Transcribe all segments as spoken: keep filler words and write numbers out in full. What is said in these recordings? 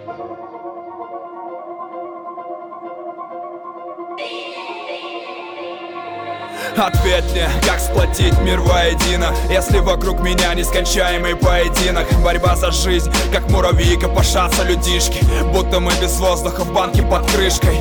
Ответь мне, как сплотить мир воедино, если вокруг меня нескончаемый поединок. Борьба за жизнь, как муравьи копошатся людишки, будто мы без воздуха в банке под крышкой.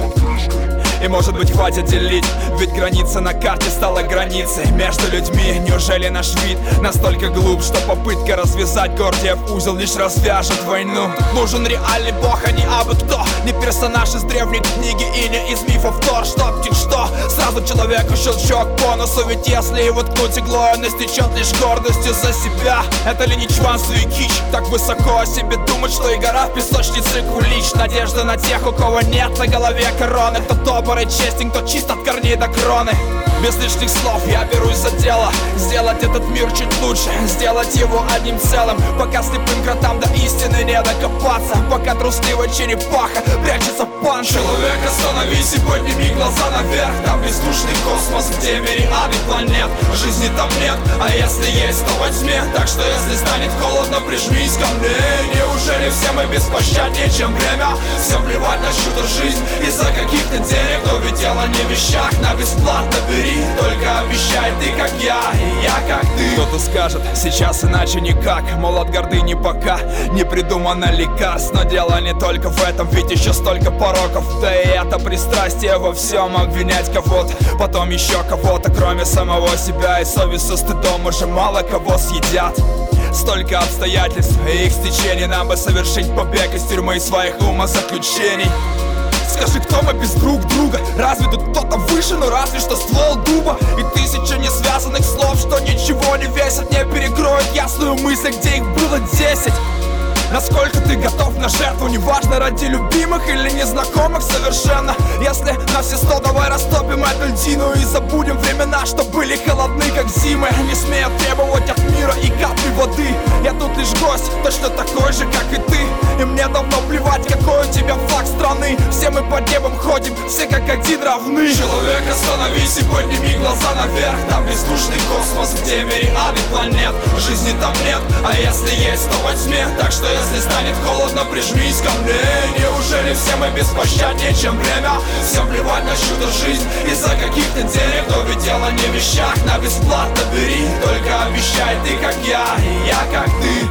И может быть хватит делить, ведь граница на карте стала границей между людьми. Неужели наш вид настолько глуп, что попытка развязать Гордиев узел лишь развяжет войну? Тут нужен реальный бог, а не абы кто, не персонаж из древней книги и не из мифов Тор. Что птик что, сразу человеку щелчок по носу, ведь если его ткнуть иглой, он истечет лишь гордостью за себя. Это ли не чванство и кич, так высоко о себе думать, что и гора в песочнице кулич? Надежда на тех, у кого нет на голове короны, кто добр и честен, кто чист от корней до кроны. Без лишних слов я берусь за дело, сделать этот мир чуть лучше, сделать его одним целым. Пока слепым кротам до истины не докопаться, пока трусливая черепаха прячется в панцирь. Человек, остановись и подними глаза наверх. Там бездушный космос, где мириады планет. Жизни там нет, а если есть, то во тьме. Так что если станет холодно, прижмись ко мне. Неужели все мы беспощаднее, чем время? Всем плевать на чью-то жизнь из-за каких-то денег. Но ведь дело не в вещах, на бесплатно бери. Только обещай ты как я, и я как ты. Кто-то скажет, сейчас иначе никак, мол, от гордыни пока не придумано лекарств. Но дело не только в этом, ведь еще столько пороков. Да и это пристрастие во всем обвинять кого-то, потом еще кого-то, кроме самого себя. И совесть со стыдом уже мало кого съедят. Столько обстоятельств и их стечений, нам бы совершить побег из тюрьмы и своих умозаключений. Скажи, кто мы без друг друга? Разве тут кто-то выше, ну разве что ствол дуба? И тысяча несвязанных слов, что ничего не весят, не перекроют ясную мысль, где их было десять. Насколько ты готов на жертву, неважно, ради любимых или незнакомых совершенно. Если на все сто, давай растопим эту льдину и забудем времена, что были холодны, как зимы. Не смея требовать от мира и капли воды. Я тут лишь гость, точно такой же, как и ты. И мне давно плевать, какой у тебя флаг страны. Все мы под небом ходим, все как один равны. Человек, остановись и подними глаза наверх. Там бездушный космос, где мириады планет. Жизни там нет, а если есть, то во тьме. Так что если станет холодно, прижмись ко мне. Неужели все мы беспощаднее, чем время? Всем плевать на чью-то жизнь из-за каких-то денег. Но ведь дело не в вещах, на бесплатно бери. Только обещай ты как я, и я как ты.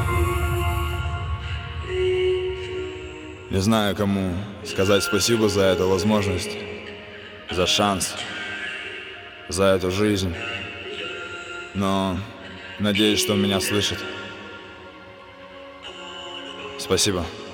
Не знаю, кому сказать спасибо за эту возможность, за шанс, за эту жизнь. Но надеюсь, что меня слышат. Спасибо.